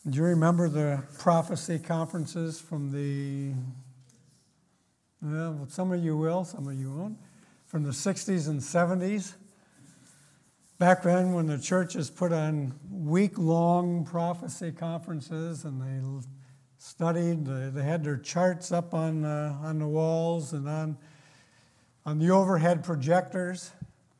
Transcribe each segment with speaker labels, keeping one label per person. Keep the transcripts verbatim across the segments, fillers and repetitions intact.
Speaker 1: Do you remember the prophecy conferences from the, well, some of you will, some of you won't, from the sixties and seventies? Back then when the churches put on week-long prophecy conferences and they studied, they had their charts up on, uh, on the walls and on, on the overhead projectors.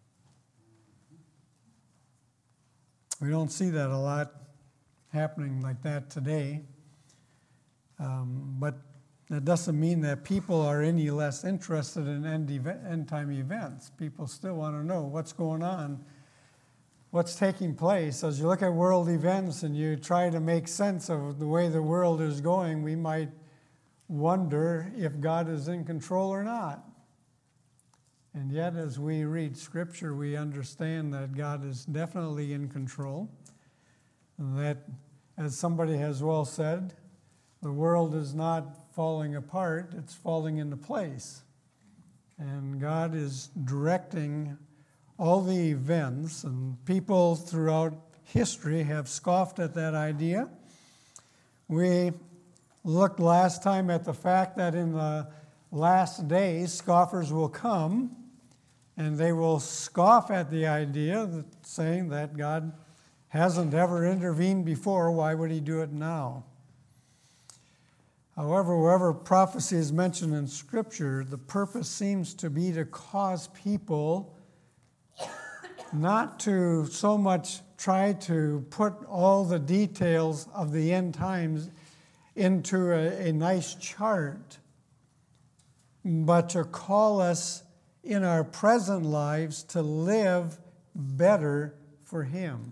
Speaker 1: We don't see that a lot happening like that today. Um, but that doesn't mean that people are any less interested in end, event, end time events. People still want to know what's going on, what's taking place. As you look at world events and you try to make sense of the way the world is going, we might wonder if God is in control or not. And yet, as we read Scripture, we understand that God is definitely in control. And that, as somebody has well said, the world is not falling apart, it's falling into place. And God is directing all the events, and people throughout history have scoffed at that idea. We looked last time at the fact that in the last days, scoffers will come, and they will scoff at the idea, that, saying that God hasn't ever intervened before, why would he do it now? However, wherever prophecy is mentioned in Scripture, the purpose seems to be to cause people not to so much try to put all the details of the end times into a, a nice chart, but to call us in our present lives to live better for him.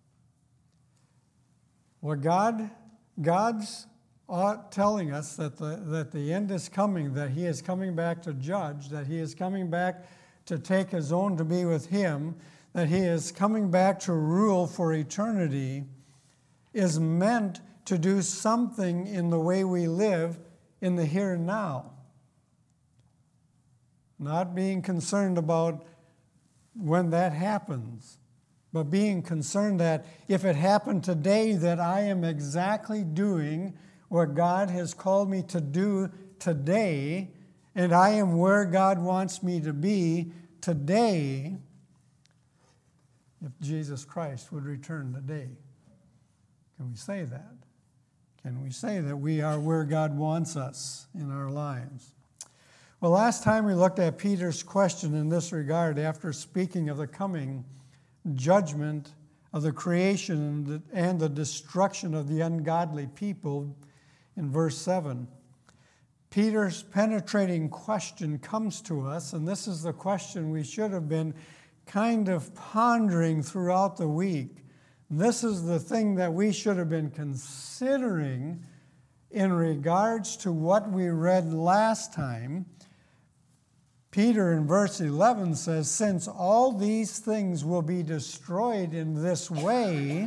Speaker 1: Well, God, God's telling us that the, that the end is coming, that he is coming back to judge, that he is coming back to take his own to be with him, that he is coming back to rule for eternity, is meant to do something in the way we live in the here and now. Not being concerned about when that happens, but being concerned that if it happened today, that I am exactly doing what God has called me to do today, and I am where God wants me to be today, if Jesus Christ would return today. Can we say that? Can we say that we are where God wants us in our lives? Well, last time we looked at Peter's question in this regard after speaking of the coming judgment of the creation and the destruction of the ungodly people in verse seven. Peter's penetrating question comes to us, and this is the question we should have been kind of pondering throughout the week. This is the thing that we should have been considering in regards to what we read last time. Peter in verse eleven says, since all these things will be destroyed in this way,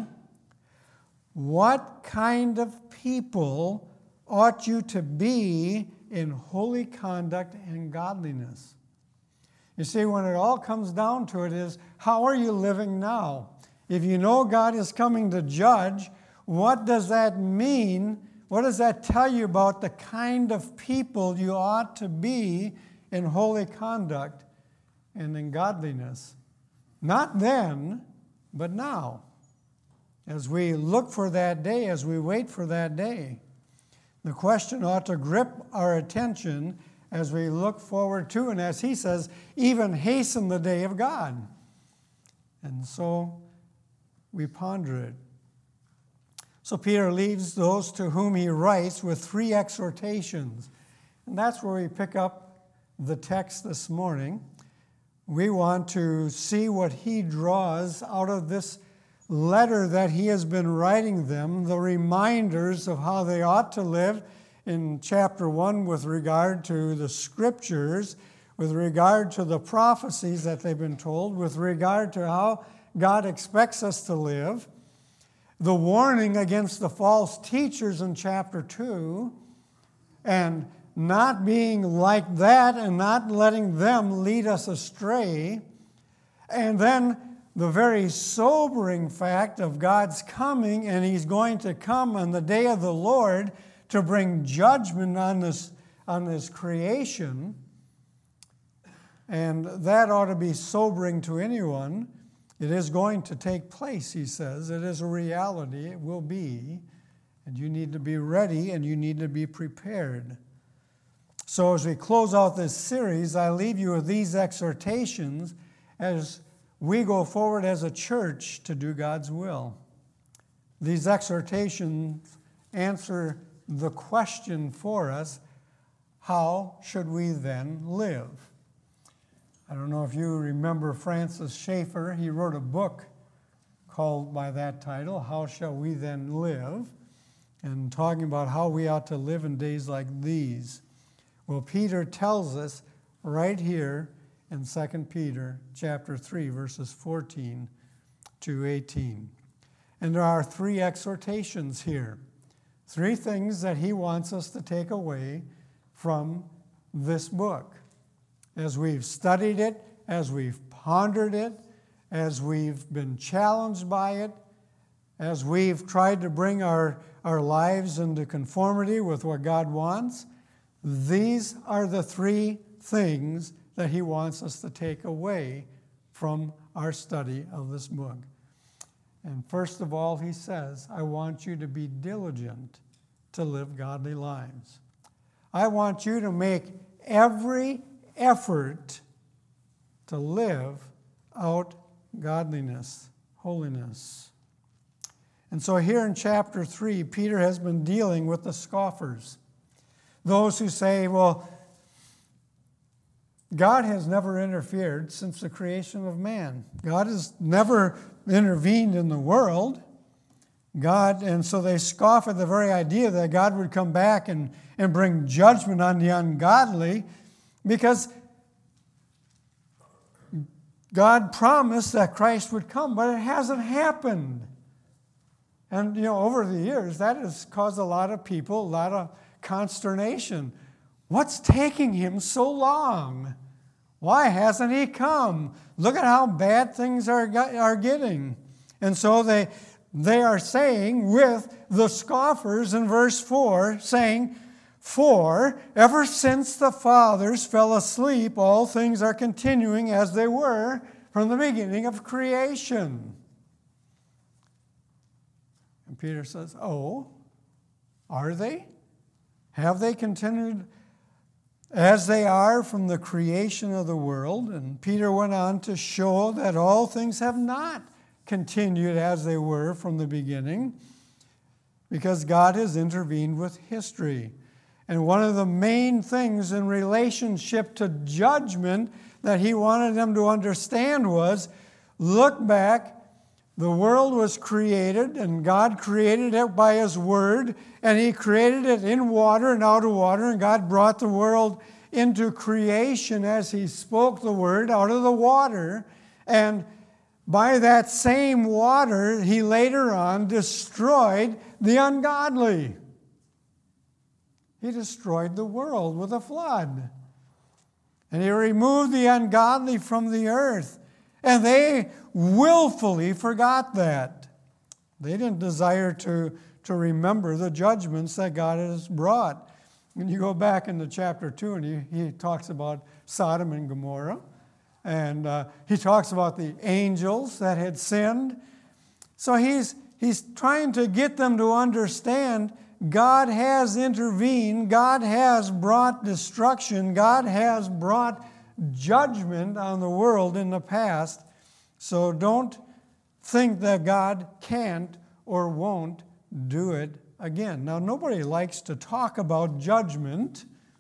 Speaker 1: what kind of people ought you to be in holy conduct and godliness? You see, when it all comes down to it is, how are you living now? If you know God is coming to judge, what does that mean? What does that tell you about the kind of people you ought to be in holy conduct and in godliness? Not then, but now. As we look for that day, as we wait for that day, the question ought to grip our attention as we look forward to, and as he says, even hasten the day of God. And so we ponder it. So Peter leaves those to whom he writes with three exhortations. And that's where we pick up the text this morning. We want to see what he draws out of this letter that he has been writing them, the reminders of how they ought to live in chapter one with regard to the scriptures, with regard to the prophecies that they've been told, with regard to how God expects us to live, the warning against the false teachers in chapter two, and not being like that and not letting them lead us astray, and then the very sobering fact of God's coming, and He's going to come on the day of the Lord to bring judgment on this, on this creation. And that ought to be sobering to anyone. It is going to take place, he says. It is a reality. It will be. And you need to be ready and you need to be prepared. So as we close out this series, I leave you with these exhortations as we go forward as a church to do God's will. These exhortations answer the question for us, how should we then live? I don't know if you remember Francis Schaeffer. He wrote a book called by that title, How Shall We Then Live? And talking about how we ought to live in days like these. Well, Peter tells us right here in Second Peter chapter three, verses fourteen to eighteen. And there are three exhortations here. Three things that he wants us to take away from this book. As we've studied it, as we've pondered it, as we've been challenged by it, as we've tried to bring our, our lives into conformity with what God wants, these are the three things that he wants us to take away from our study of this book. And first of all, he says, I want you to be diligent to live godly lives. I want you to make every effort to live out godliness, holiness. And so here in chapter three, Peter has been dealing with the scoffers. Those who say, well, God has never interfered since the creation of man. God has never intervened in the world. God, and so they scoff at the very idea that God would come back and, and bring judgment on the ungodly, because God promised that Christ would come, but it hasn't happened. And, you know, over the years, that has caused a lot of people, a lot of consternation. What's taking him so long? Why hasn't he come? Look at how bad things are, are getting. And so they, they are saying with the scoffers in verse four, saying, for ever since the fathers fell asleep, all things are continuing as they were from the beginning of creation. And Peter says, oh, are they? Have they continued as they are from the creation of the world? And Peter went on to show that all things have not continued as they were from the beginning, because God has intervened with history. And one of the main things in relationship to judgment that he wanted them to understand was, look back, the world was created, and God created it by his word, and he created it in water and out of water, and God brought the world into creation as he spoke the word out of the water. And by that same water, he later on destroyed the ungodly. He destroyed the world with a flood. And he removed the ungodly from the earth. And they willfully forgot that. They didn't desire to, to remember the judgments that God has brought. When you go back into chapter two, and he, he talks about Sodom and Gomorrah. And uh, he talks about the angels that had sinned. So he's, he's trying to get them to understand God has intervened. God has brought destruction. God has brought judgment on the world in the past. So don't think that God can't or won't do it again. Now, nobody likes to talk about judgment.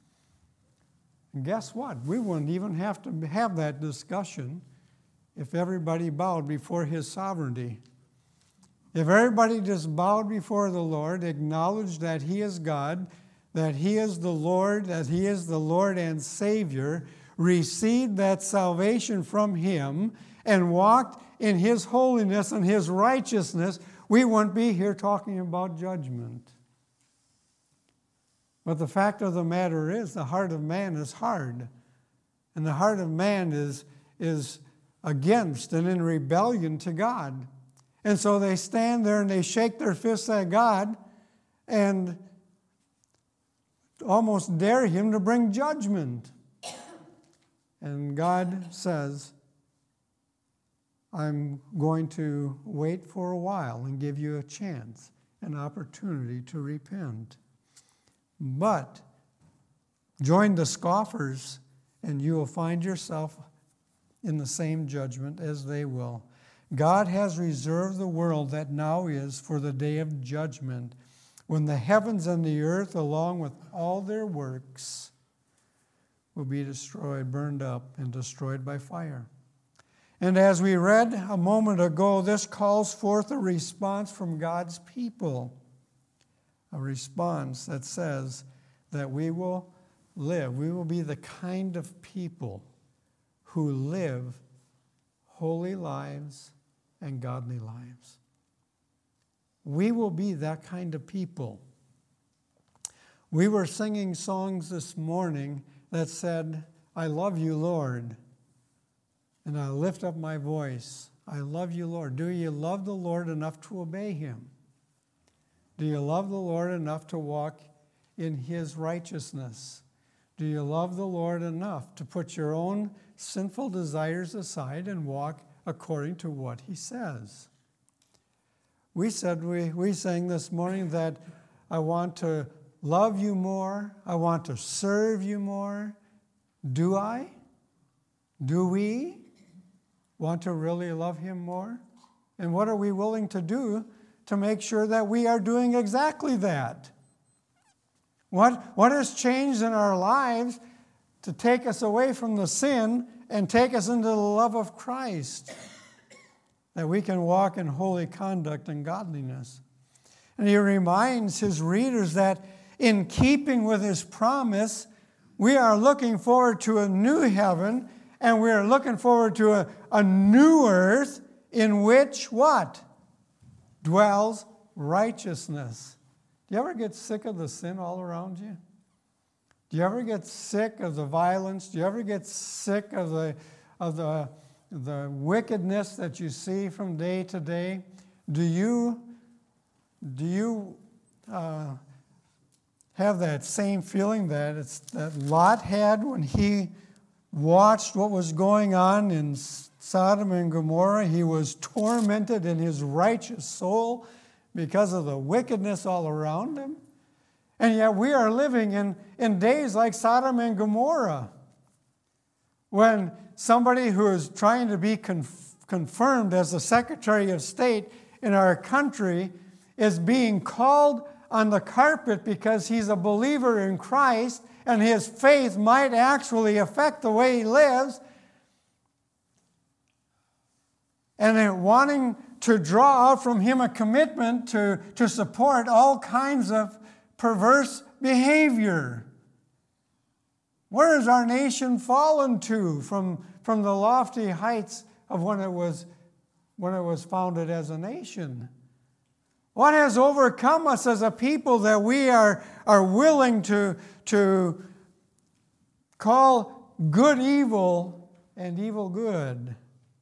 Speaker 1: And guess what? We wouldn't even have to have that discussion if everybody bowed before his sovereignty. If everybody just bowed before the Lord, acknowledged that he is God, that he is the Lord, that he is the Lord and Savior, received that salvation from him, and walked in his holiness and his righteousness, we wouldn't be here talking about judgment. But the fact of the matter is, the heart of man is hard. And the heart of man is, is against and in rebellion to God. And so they stand there and they shake their fists at God and almost dare him to bring judgment. And God says, I'm going to wait for a while and give you a chance, an opportunity to repent. But join the scoffers, and you will find yourself in the same judgment as they will. God has reserved the world that now is for the day of judgment, when the heavens and the earth, along with all their works, will be destroyed, burned up, and destroyed by fire. And as we read a moment ago, this calls forth a response from God's people, a response that says that we will live, we will be the kind of people who live holy lives and godly lives. We will be that kind of people. We were singing songs this morning that said, I love you, Lord. And I lift up my voice. I love you, Lord. Do you love the Lord enough to obey him? Do you love the Lord enough to walk in his righteousness? Do you love the Lord enough to put your own sinful desires aside and walk according to what he says? We said, we, we sang this morning that I want to love you more. I want to serve you more. Do I? Do we want to really love him more? And what are we willing to do to make sure that we are doing exactly that? What, what has changed in our lives to take us away from the sin and take us into the love of Christ, that we can walk in holy conduct and godliness? And he reminds his readers that in keeping with his promise, we are looking forward to a new heaven, and we are looking forward to a, a new earth in which what? Dwells righteousness. Do you ever get sick of the sin all around you? Do you ever get sick of the violence? Do you ever get sick of the, of the, the wickedness that you see from day to day? Do you, do you uh, have that same feeling that it's that Lot had when he watched what was going on in Sodom and Gomorrah? He was tormented in his righteous soul because of the wickedness all around him. And yet we are living in, in days like Sodom and Gomorrah, when somebody who is trying to be conf- confirmed as the Secretary of State in our country is being called on the carpet because he's a believer in Christ, and his faith might actually affect the way he lives, and they're wanting to draw out from him a commitment to, to support all kinds of perverse behavior. Where has our nation fallen to from, from the lofty heights of when it was, when it was founded as a nation? What has overcome us as a people that we are, are willing to, to call good evil and evil good?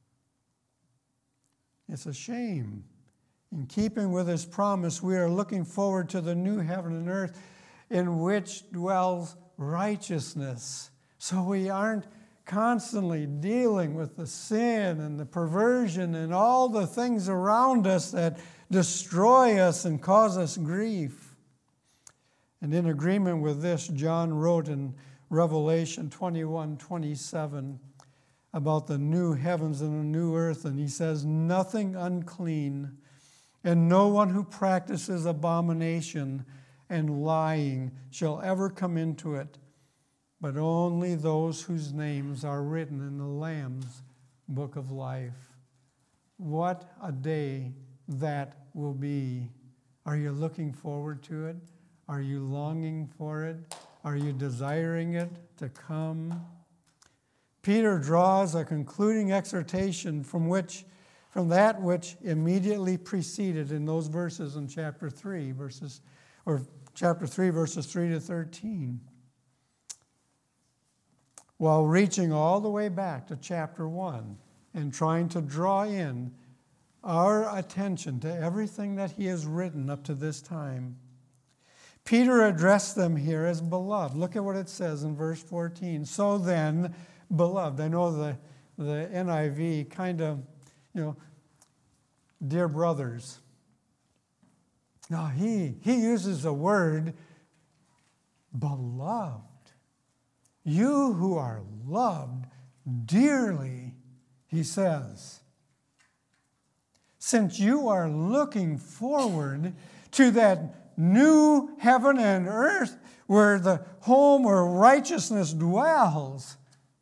Speaker 1: It's a shame. In keeping with his promise, we are looking forward to the new heaven and earth in which dwells righteousness. So we aren't constantly dealing with the sin and the perversion and all the things around us that destroy us and cause us grief. And in agreement with this, John wrote in Revelation twenty-one twenty-seven about the new heavens and the new earth, and he says, nothing unclean and no one who practices abomination and lying shall ever come into it, but only those whose names are written in the Lamb's book of life. What a day that will be. Are you looking forward to it? Are you longing for it? Are you desiring it to come? Peter draws a concluding exhortation from which from that which immediately preceded in those verses in chapter three, verses or chapter three, verses three to thirteen, while reaching all the way back to chapter one and trying to draw in our attention to everything that he has written up to this time. Peter addressed them here as beloved. Look at what it says in verse fourteen. So then, beloved. I know the, the N I V kind of, you know, dear brothers. Now, he, he uses the word beloved. You who are loved dearly, he says, since you are looking forward to that new heaven and earth where the home where righteousness dwells.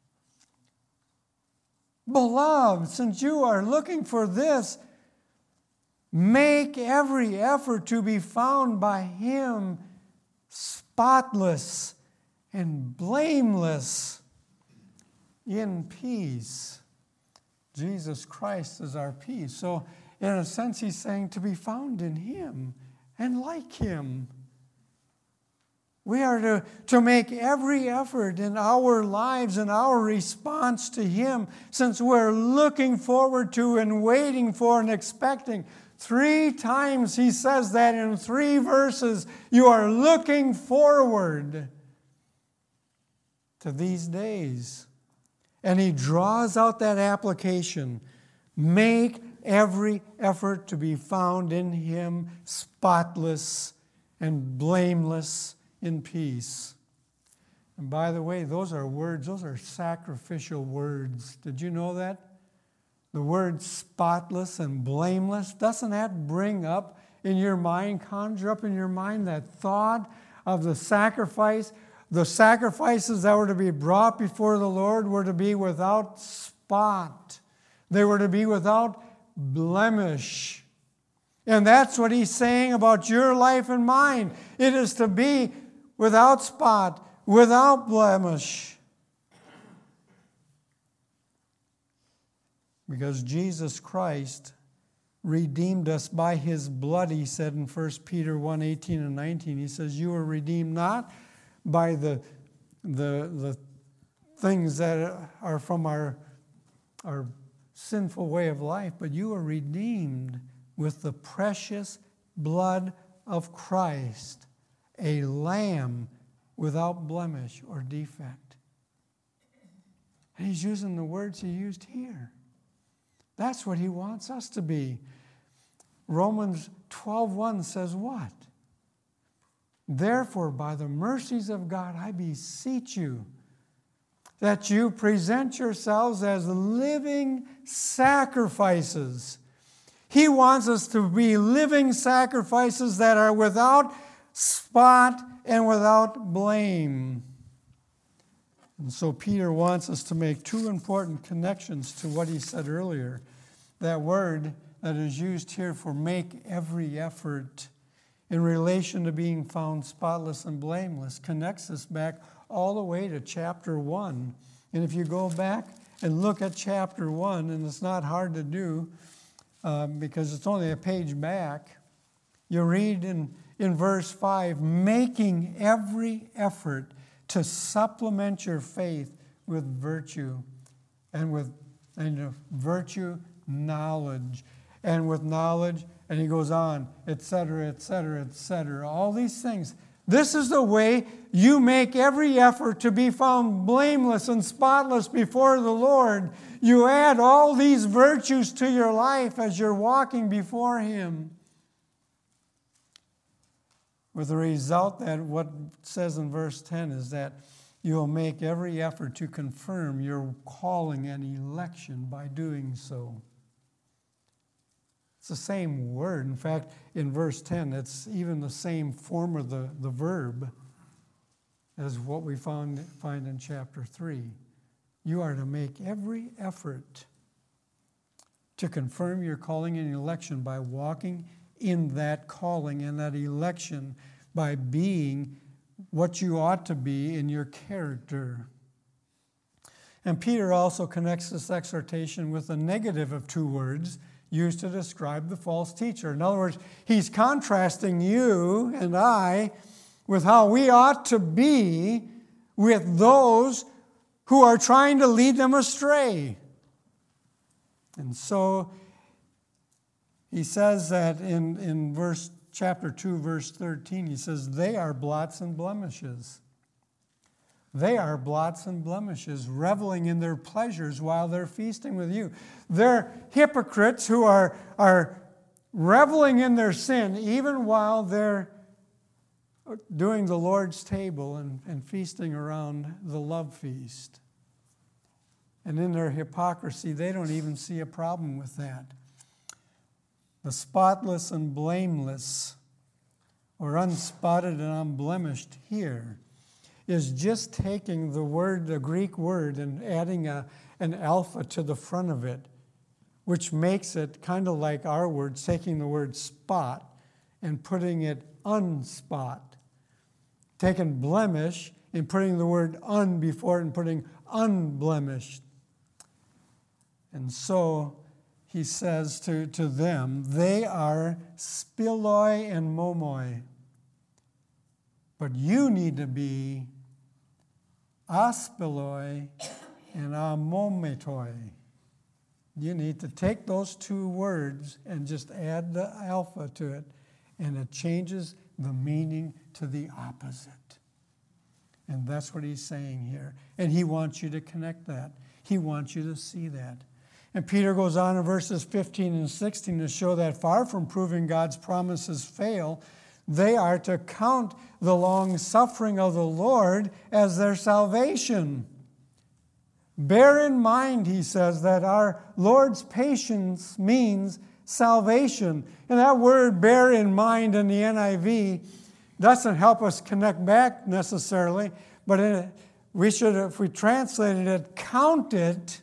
Speaker 1: Beloved, since you are looking for this, make every effort to be found by him spotless and blameless in peace. Jesus Christ is our peace. So, in a sense, he's saying to be found in him and like him. We are to, to make every effort in our lives and our response to him, since we're looking forward to and waiting for and expecting. Three times he says that in three verses. You are looking forward to these days. And he draws out that application. Make every effort to be found in him spotless and blameless in peace. And by the way, those are words, those are sacrificial words. Did you know that? The word spotless and blameless, doesn't that bring up in your mind, conjure up in your mind that thought of the sacrifice? The sacrifices that were to be brought before the Lord were to be without spot. They were to be without blemish. And that's what he's saying about your life and mine. It is to be without spot, without blemish. Because Jesus Christ redeemed us by his blood, he said in First Peter one, eighteen and nineteen. He says, you are redeemed not by the, the, the things that are from our, our sinful way of life, but you are redeemed with the precious blood of Christ, a lamb without blemish or defect. And he's using the words he used here. That's what he wants us to be. Romans twelve one says what? Therefore, by the mercies of God, I beseech you that you present yourselves as living sacrifices. He wants us to be living sacrifices that are without spot and without blame. And so Peter wants us to make two important connections to what he said earlier. That word that is used here for make every effort in relation to being found spotless and blameless connects us back all the way to chapter one. And if you go back and look at chapter one, and it's not hard to do um, because it's only a page back, you read in, in verse five, making every effort to supplement your faith with virtue, and with and uh, virtue, knowledge, and with knowledge, and he goes on, et cetera, et cetera, et cetera. All these things. This is the way you make every effort to be found blameless and spotless before the Lord. You add all these virtues to your life as you're walking before him. With the result that what it says in verse ten is that you'll make every effort to confirm your calling and election by doing so. It's the same word. In fact, in verse ten, it's even the same form of the, the verb as what we found, find in chapter three. You are to make every effort to confirm your calling and election by walking in that calling and that election, by being what you ought to be in your character. And Peter also connects this exhortation with a negative of two words used to describe the false teacher. In other words, he's contrasting you and I with how we ought to be with those who are trying to lead them astray. And so he says that in, in verse chapter two, verse thirteen, he says, they are blots and blemishes. They are blots and blemishes, reveling in their pleasures while they're feasting with you. They're hypocrites who are, are reveling in their sin even while they're doing the Lord's table and, and feasting around the love feast. And in their hypocrisy, they don't even see a problem with that. The spotless and blameless, or unspotted and unblemished here, is just taking the word, the Greek word, and adding a, an alpha to the front of it, which makes it kind of like our words, taking the word spot and putting it unspot. Taking blemish and putting the word un before it and putting unblemished. And so he says to, to them, they are spiloi and momoi. But you need to be aspiloi and amometoi. You need to take those two words and just add the alpha to it, and it changes the meaning to the opposite. And that's what he's saying here. And he wants you to connect that. He wants you to see that. And Peter goes on in verses fifteen and sixteen to show that far from proving God's promises fail, they are to count the long suffering of the Lord as their salvation. Bear in mind, he says, that our Lord's patience means salvation. And that word bear in mind in the N I V doesn't help us connect back necessarily, but it, we should, if we translated it, count it,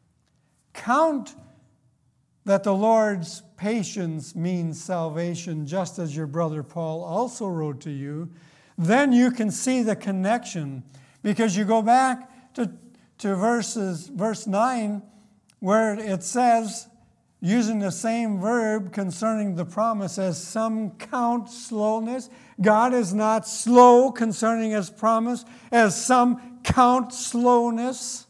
Speaker 1: count that the Lord's patience means salvation, just as your brother Paul also wrote to you. Then you can see the connection, because you go back to, to verses, verse nine, where it says, using the same verb concerning the promise, as some count slowness. God is not slow concerning his promise, as some count slowness.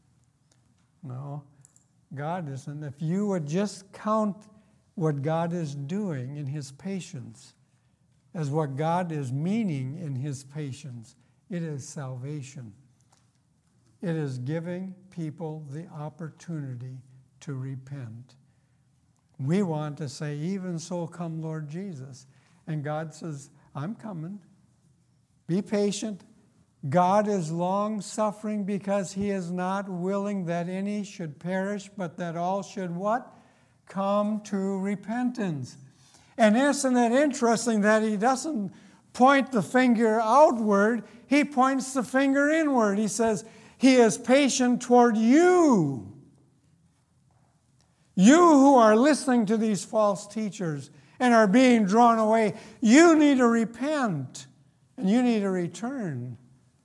Speaker 1: No, God isn't. If you would just count what God is doing in his patience as what God is meaning in his patience, it is salvation. It is giving people the opportunity to repent. We want to say, even so come Lord Jesus. And God says, I'm coming. Be patient. God is long-suffering because he is not willing that any should perish, but that all should what? Come to repentance. And isn't it interesting that he doesn't point the finger outward, he points the finger inward. He says, he is patient toward you. You who are listening to these false teachers and are being drawn away, you need to repent and you need to return.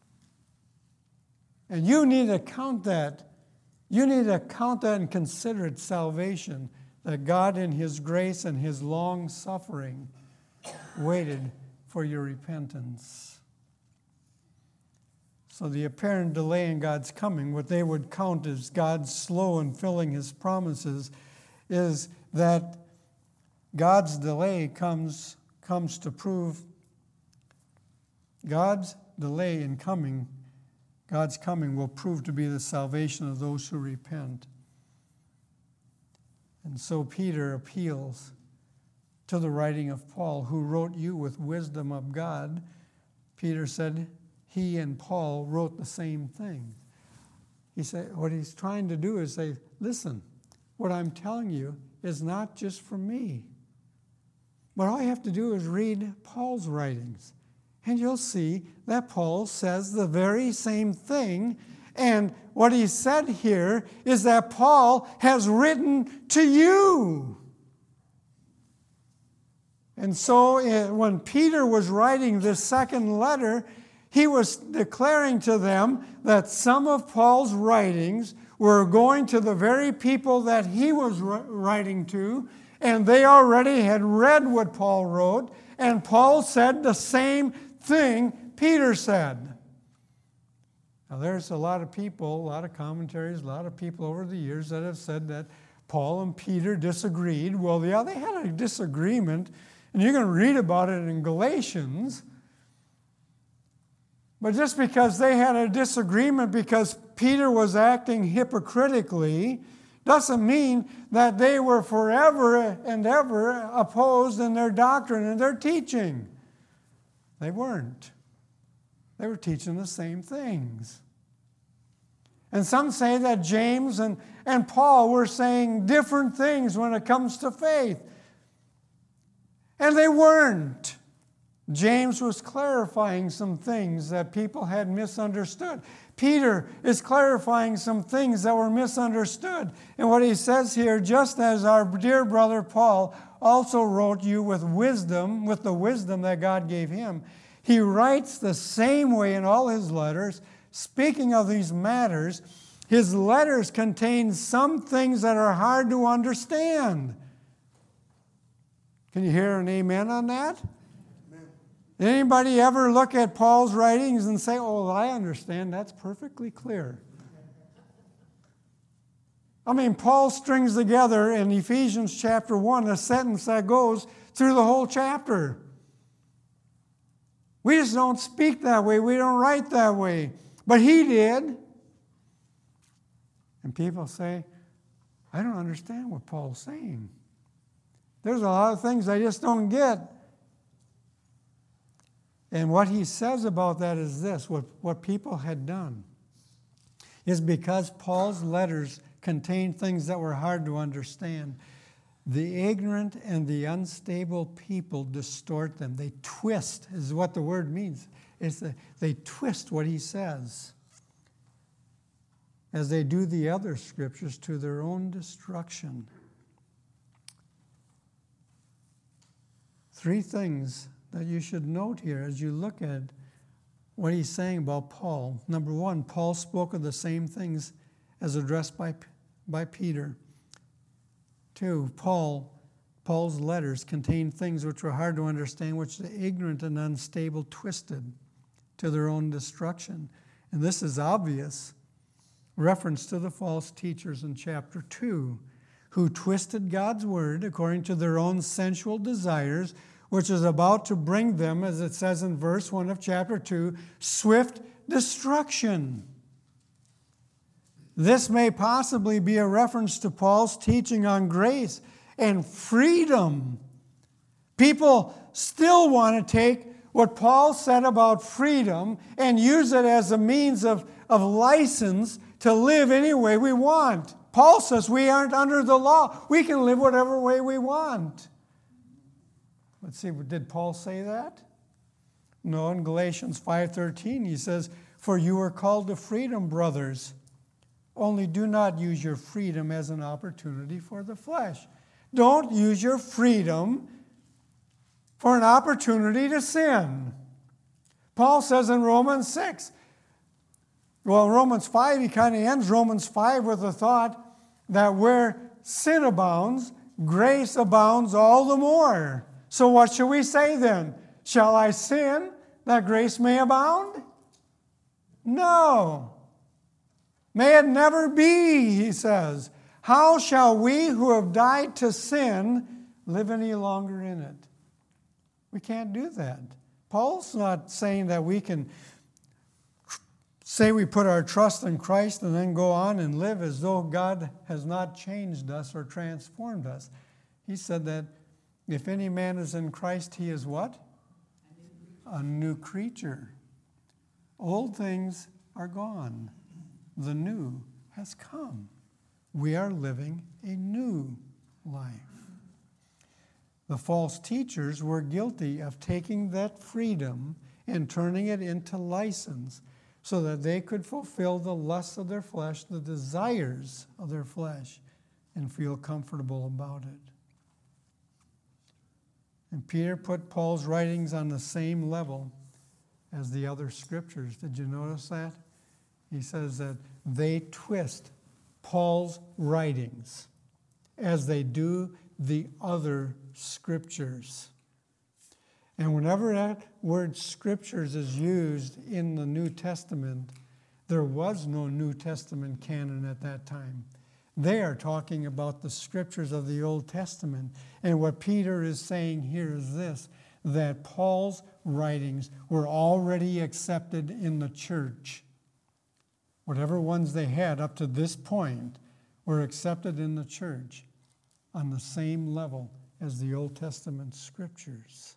Speaker 1: And you need to count that. You need to count that and consider it salvation, that God in his grace and his long suffering waited for your repentance. So the apparent delay in God's coming, what they would count as God's slow in filling his promises, is that God's delay comes, comes to prove God's delay in coming, God's coming will prove to be the salvation of those who repent. And so Peter appeals to the writing of Paul, who wrote you with wisdom of God. Peter said he and Paul wrote the same thing. He said, what he's trying to do is say, listen, what I'm telling you is not just for me. But all you have to do is read Paul's writings. And you'll see that Paul says the very same thing. And what he said here is that Paul has written to you. And so when Peter was writing this second letter, he was declaring to them that some of Paul's writings were going to the very people that he was writing to, and they already had read what Paul wrote, and Paul said the same thing Peter said. Now there's a lot of people, a lot of commentaries, a lot of people over the years that have said that Paul and Peter disagreed. Well, yeah, they had a disagreement, and you're going to read about it in Galatians. But just because they had a disagreement because Peter was acting hypocritically doesn't mean that they were forever and ever opposed in their doctrine and their teaching. They weren't. They were teaching the same things. And some say that James and, and Paul were saying different things when it comes to faith. And they weren't. James was clarifying some things that people had misunderstood. Peter is clarifying some things that were misunderstood. And what he says here, just as our dear brother Paul also wrote you with wisdom, with the wisdom that God gave him, he writes the same way in all his letters. Speaking of these matters, his letters contain some things that are hard to understand. Can you hear an amen on that? Did anybody ever look at Paul's writings and say, oh, I understand, that's perfectly clear? I mean, Paul strings together in Ephesians chapter one a sentence that goes through the whole chapter. We just don't speak that way. We don't write that way. But he did. And people say, I don't understand what Paul's saying. There's a lot of things I just don't get. And what he says about that is this, what, what people had done is because Paul's letters contained things that were hard to understand, the ignorant and the unstable people distort them. They twist, is what the word means. It's a, they twist what he says as they do the other scriptures to their own destruction. Three things that you should note here as you look at what he's saying about Paul. Number one, Paul spoke of the same things as addressed by, by Peter. Two, Paul, Paul's letters contained things which were hard to understand, which the ignorant and unstable twisted to their own destruction. And this is obvious. Reference to the false teachers in chapter two, who twisted God's word according to their own sensual desires, which is about to bring them, as it says in verse one of chapter two, swift destruction. This may possibly be a reference to Paul's teaching on grace and freedom. People still want to take what Paul said about freedom and use it as a means of, of license to live any way we want. Paul says we aren't under the law. We can live whatever way we want. Let's see, did Paul say that? No, in Galatians five thirteen he says, for you are called to freedom, brothers. Only do not use your freedom as an opportunity for the flesh. Don't use your freedom for an opportunity to sin. Paul says in Romans six, well, in Romans five, he kind of ends Romans five with the thought that where sin abounds, grace abounds all the more. So what shall we say then? Shall I sin that grace may abound? No. May it never be, he says. How shall we who have died to sin live any longer in it? We can't do that. Paul's not saying that we can say we put our trust in Christ and then go on and live as though God has not changed us or transformed us. He said that if any man is in Christ, he is what? A new creature. Old things are gone. The new has come. We are living a new life. The false teachers were guilty of taking that freedom and turning it into license so that they could fulfill the lusts of their flesh, the desires of their flesh, and feel comfortable about it. And Peter put Paul's writings on the same level as the other scriptures. Did you notice that? He says that they twist Paul's writings as they do the other scriptures. And whenever that word scriptures is used in the New Testament, there was no New Testament canon at that time. They are talking about the scriptures of the Old Testament. And what Peter is saying here is this, that Paul's writings were already accepted in the church. Whatever ones they had up to this point were accepted in the church on the same level as the Old Testament scriptures.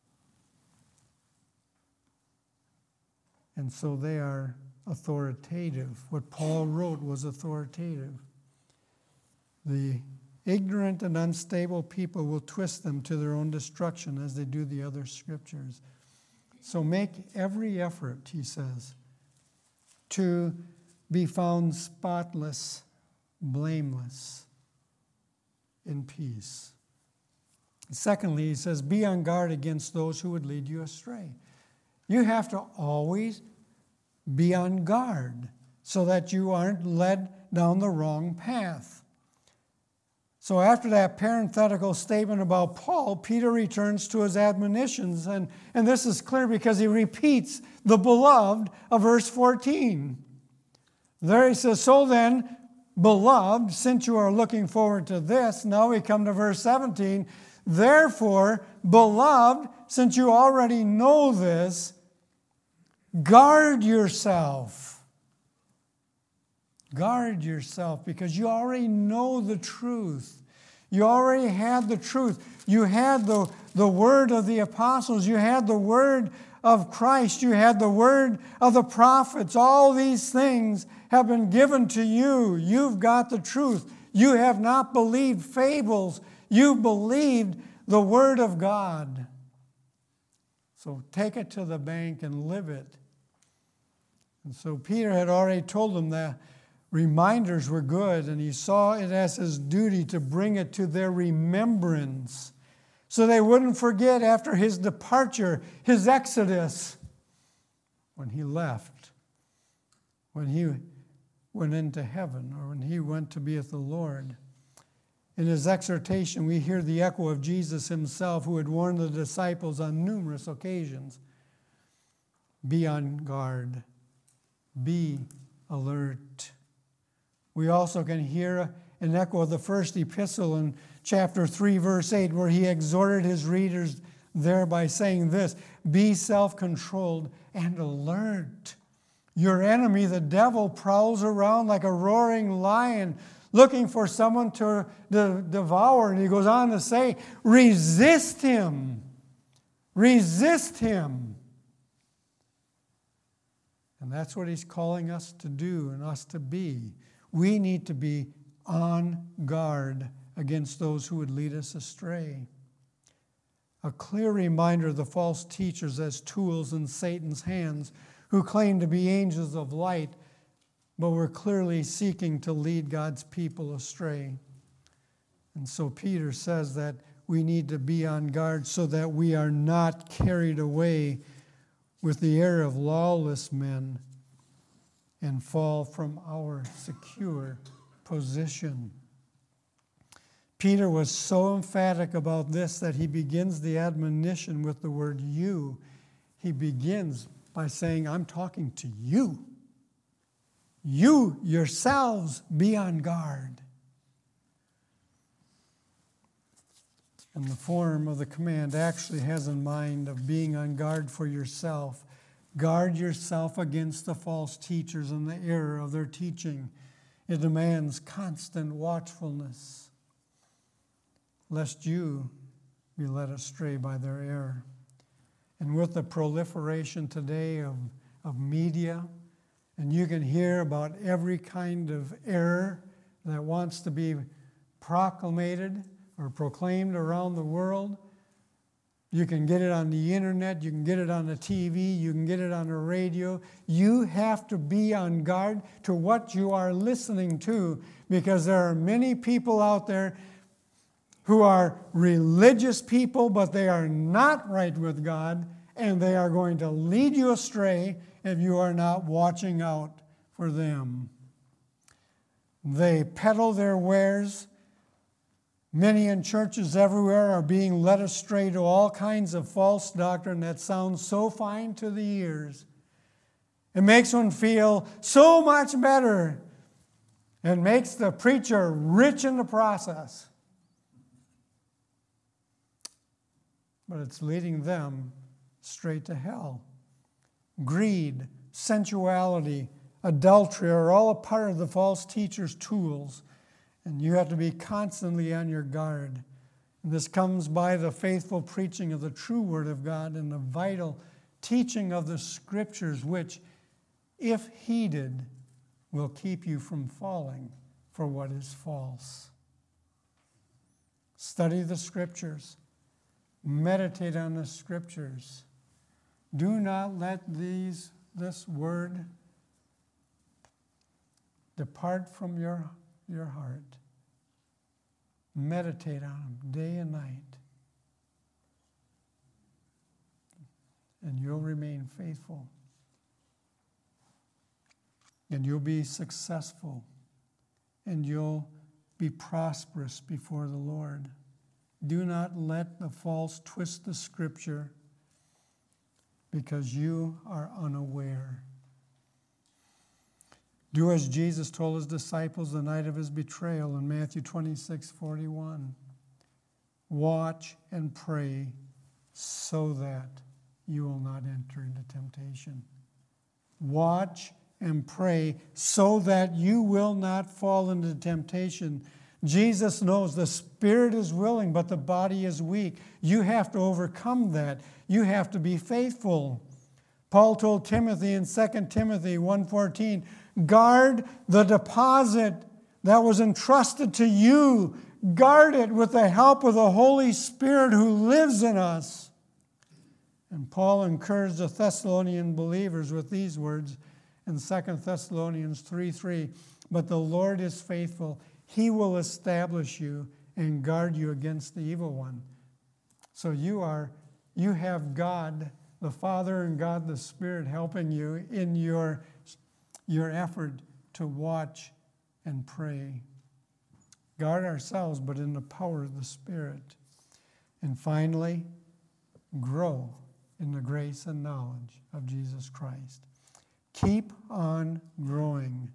Speaker 1: And so they are authoritative. What Paul wrote was authoritative. The ignorant and unstable people will twist them to their own destruction as they do the other scriptures. So make every effort, he says, to be found spotless, blameless, in peace. Secondly, he says, be on guard against those who would lead you astray. You have to always be on guard so that you aren't led down the wrong path. So after that parenthetical statement about Paul, Peter returns to his admonitions. And, and this is clear because he repeats the beloved of verse fourteen. There he says, so then, beloved, since you are looking forward to this, now we come to verse seventeen. Therefore, beloved, since you already know this, guard yourself. Guard yourself because you already know the truth. You already had the truth. You had the, the word of the apostles. You had the word of Christ. You had the word of the prophets. All these things have been given to you. You've got the truth. You have not believed fables. You believed the word of God. So take it to the bank and live it. And so Peter had already told them that reminders were good, and he saw it as his duty to bring it to their remembrance so they wouldn't forget after his departure, his exodus, when he left, when he went into heaven, or when he went to be with the Lord. In his exhortation, we hear the echo of Jesus himself, who had warned the disciples on numerous occasions. Be on guard. Be alert. We also can hear an echo of the first epistle in chapter three, verse eight, where he exhorted his readers there by saying this, be self-controlled and alert. Your enemy, the devil, prowls around like a roaring lion, looking for someone to devour. And he goes on to say, resist him. Resist him. And that's what he's calling us to do and us to be. We need to be on guard against those who would lead us astray. A clear reminder of the false teachers as tools in Satan's hands who claim to be angels of light, but were clearly seeking to lead God's people astray. And so Peter says that we need to be on guard so that we are not carried away with the error of lawless men and fall from our secure position. Peter was so emphatic about this that he begins the admonition with the word you. He begins by saying, I'm talking to you. You yourselves be on guard. And the form of the command actually has in mind of being on guard for yourself. Guard yourself against the false teachers and the error of their teaching. It demands constant watchfulness, lest you be led astray by their error. And with the proliferation today of, of media, and you can hear about every kind of error that wants to be proclamated or proclaimed around the world. You can get it on the internet, you can get it on the T V, you can get it on the radio. You have to be on guard to what you are listening to, because there are many people out there who are religious people, but they are not right with God, and they are going to lead you astray if you are not watching out for them. They peddle their wares. Many in churches everywhere are being led astray to all kinds of false doctrine that sounds so fine to the ears. It makes one feel so much better. It makes the preacher rich in the process. But it's leading them straight to hell. Greed, sensuality, adultery are all a part of the false teacher's tools, and you have to be constantly on your guard. And this comes by the faithful preaching of the true Word of God and the vital teaching of the Scriptures, which, if heeded, will keep you from falling for what is false. Study the Scriptures. Meditate on the Scriptures. Do not let these this word depart from your, your heart. Meditate on them day and night. And you'll remain faithful. And you'll be successful. And you'll be prosperous before the Lord. Do not let the false twist the Scripture, because you are unaware. Do as Jesus told his disciples the night of his betrayal in Matthew twenty-six forty-one. Watch and pray so that you will not enter into temptation. Watch and pray so that you will not fall into temptation. Jesus knows the spirit is willing, but the body is weak. You have to overcome that. You have to be faithful. Paul told Timothy in Second Timothy one fourteen, guard the deposit that was entrusted to you. Guard it with the help of the Holy Spirit who lives in us. And Paul encouraged the Thessalonian believers with these words in Second Thessalonians three three, but the Lord is faithful. He will establish you and guard you against the evil one. So you are, you have God, the Father, and God, the Spirit, helping you in your, your effort to watch and pray. Guard ourselves, but in the power of the Spirit. And finally, grow in the grace and knowledge of Jesus Christ. Keep on growing.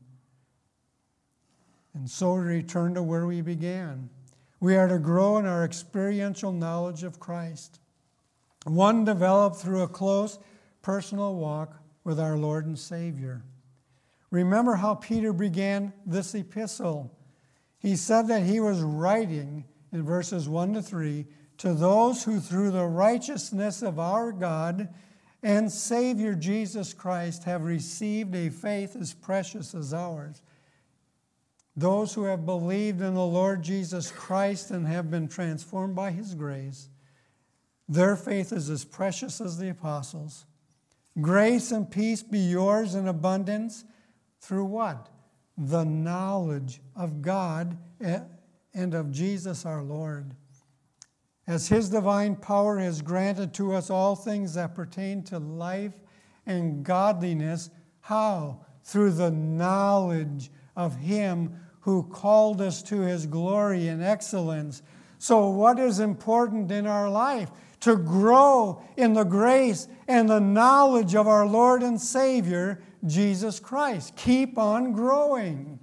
Speaker 1: And so we return to where we began. We are to grow in our experiential knowledge of Christ, one developed through a close personal walk with our Lord and Savior. Remember how Peter began this epistle. He said that he was writing in verses one to three to those who through the righteousness of our God and Savior Jesus Christ have received a faith as precious as ours. Those who have believed in the Lord Jesus Christ and have been transformed by His grace, their faith is as precious as the apostles. Grace and peace be yours in abundance through what? The knowledge of God and of Jesus our Lord. As His divine power has granted to us all things that pertain to life and godliness. How? Through the knowledge of Him who called us to His glory and excellence. So what is important in our life? To grow in the grace and the knowledge of our Lord and Savior, Jesus Christ. Keep on growing.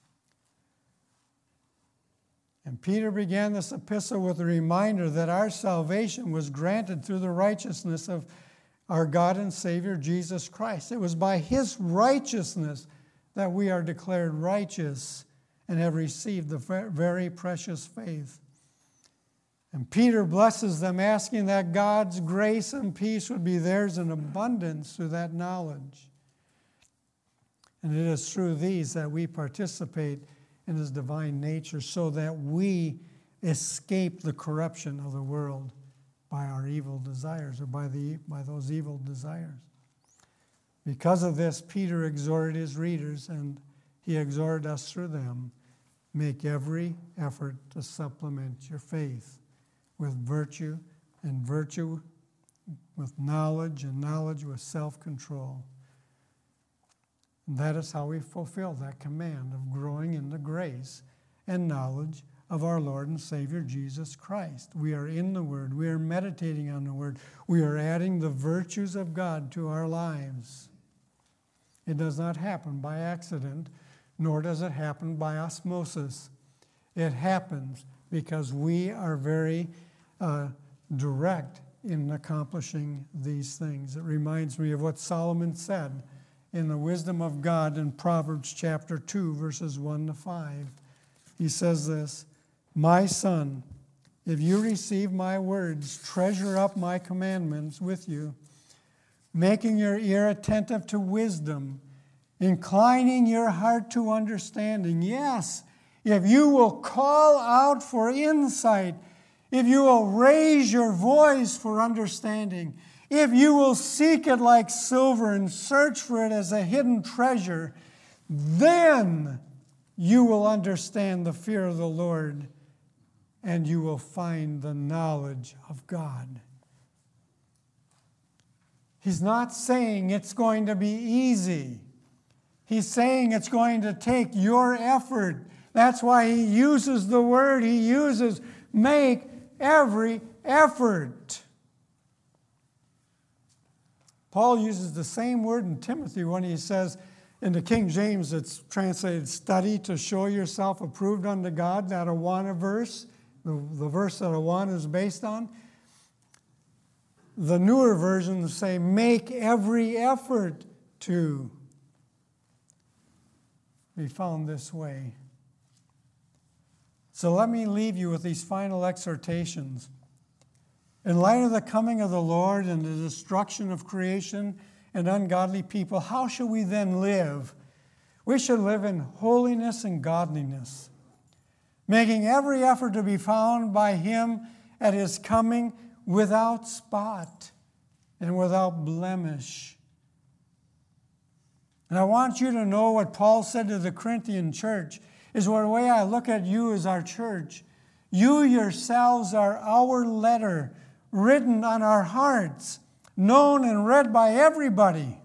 Speaker 1: And Peter began this epistle with a reminder that our salvation was granted through the righteousness of our God and Savior, Jesus Christ. It was by His righteousness that we are declared righteous and have received the very precious faith. And Peter blesses them, asking that God's grace and peace would be theirs in abundance through that knowledge. And it is through these that we participate in His divine nature, so that we escape the corruption of the world by our evil desires, or by, the, by those evil desires. Because of this, Peter exhorted his readers, and he exhorted us through them, make every effort to supplement your faith with virtue, and virtue with knowledge, and knowledge with self-control. And that is how we fulfill that command of growing in the grace and knowledge of our Lord and Savior Jesus Christ. We are in the Word. We are meditating on the Word. We are adding the virtues of God to our lives. It does not happen by accident. nor does it happen by osmosis. It happens because we are very uh, direct in accomplishing these things. It reminds me of what Solomon said in the wisdom of God in Proverbs chapter two, verses one to five. He says this, "My son, if you receive my words, treasure up my commandments with you, making your ear attentive to wisdom, inclining your heart to understanding." Yes, if you will call out for insight, if you will raise your voice for understanding, if you will seek it like silver and search for it as a hidden treasure, then you will understand the fear of the Lord and you will find the knowledge of God. He's not saying it's going to be easy. He's saying it's going to take your effort. That's why he uses the word he uses, make every effort. Paul uses the same word in Timothy when he says, in the King James it's translated, study to show yourself approved unto God, that Awana verse, the, the verse that Awana is based on. The newer versions say, make every effort to be found this way. So let me leave you with these final exhortations. In light of the coming of the Lord and the destruction of creation and ungodly people, how should we then live? We should live in holiness and godliness, making every effort to be found by Him at His coming without spot and without blemish. And I want you to know what Paul said to the Corinthian church is what the way I look at you as our church. You yourselves are our letter, written on our hearts, known and read by everybody.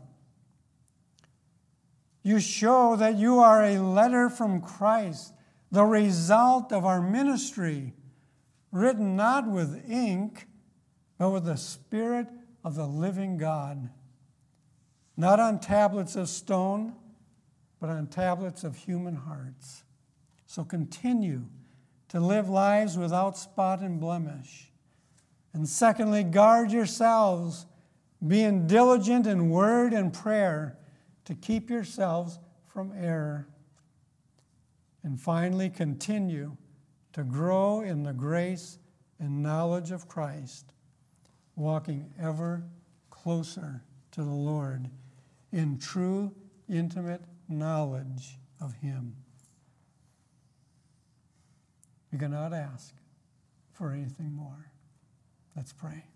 Speaker 1: You show that you are a letter from Christ, the result of our ministry, written not with ink, but with the Spirit of the living God, not on tablets of stone, but on tablets of human hearts. So continue to live lives without spot and blemish. And secondly, guard yourselves, being diligent in word and prayer to keep yourselves from error. And finally, continue to grow in the grace and knowledge of Christ, walking ever closer to the Lord in true, intimate knowledge of Him. We cannot ask for anything more. Let's pray.